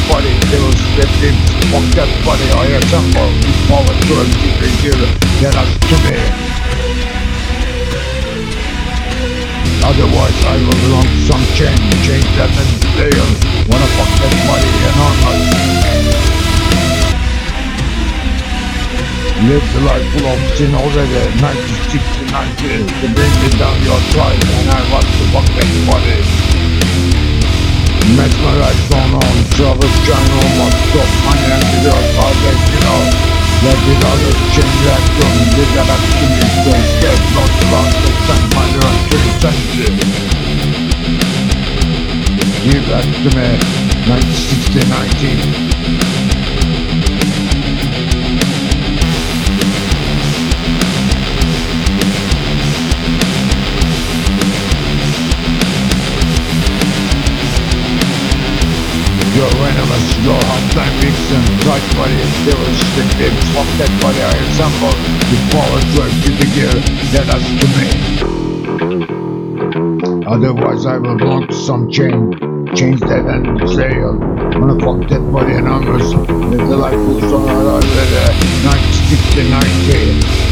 body, they will split him. Fuck that body, I assemble. With power to a secret hero, get us to me. Otherwise I will belong to some change that and fail. Wanna fuck that body enormous. Live the life full of sin already. 96 to 90 to bring me down your tribe, and I want to fuck that body. Mesmerized on troubles shine on my stop money and the girls are dead, you know. Let the others change that from the galaxy to me. Don't get not the last of time, my learn to insanity. Give that to me, 96 to 90. Your enemies, your hotline vixen, right body, they will stick them, fuck that body I assemble, the power drive to the gear, get us to me. Otherwise I will belong to some change that and betrayal. Wanna fuck that body enormous, live the life full song already, 96 to 90.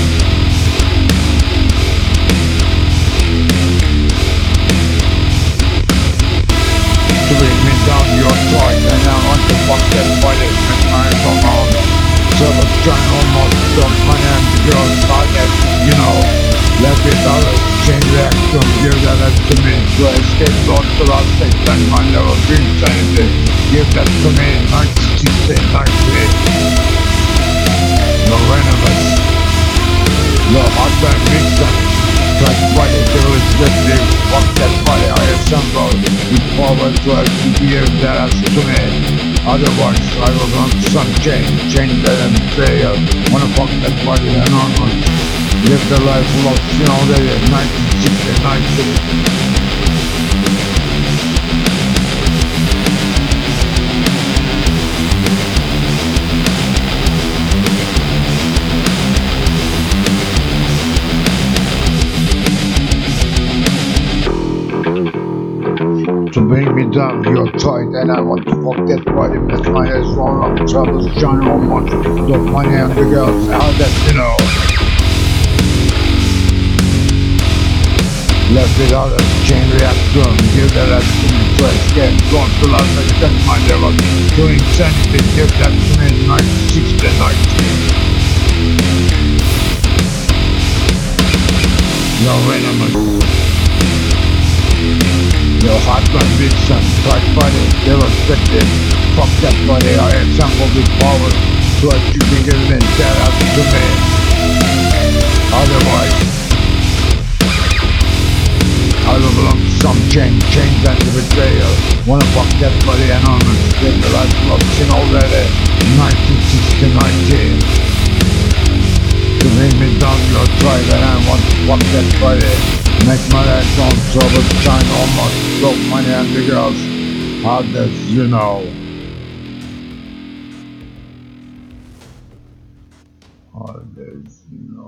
To bring me down your throat, and I want to fuck that body with my own. So let's try almost stop money and the girls target, you know. Let it all change reaction, give that to me. To escape thoughts to last state and my level of insanity. Give that to me, 96 and 98. No enemies, no hotline vixen. That body, they will split them, fuck that body I assemble. With power drive to gear that has to me. Otherwise I will run some change that and fail. Wanna fuck that body enormous. Live the life full of sin already, 96 and 90. To bring me down, you're tight, and I want to fuck that body. That's my eyes wrong on troubles, shine on much. Don't money and the girls, how that you know. Left it out of chain reaction, give that to me to escape. Gone to last, I set my level to insanity, give that to me 96 to 90. No enemies. Your hotline vixen, tight body, they will split it. Fuck that body, I assemble with power. So that you can get it in, that up to me. Otherwise I will belong to some change and the betrayal. Wanna fuck that body enormous, get the life of sin already, 96 to 90. To bring me down your tribe, and I want to fuck that body. Make my life on trouble, shine almost, stop money and the girls, how does you know? How does you know?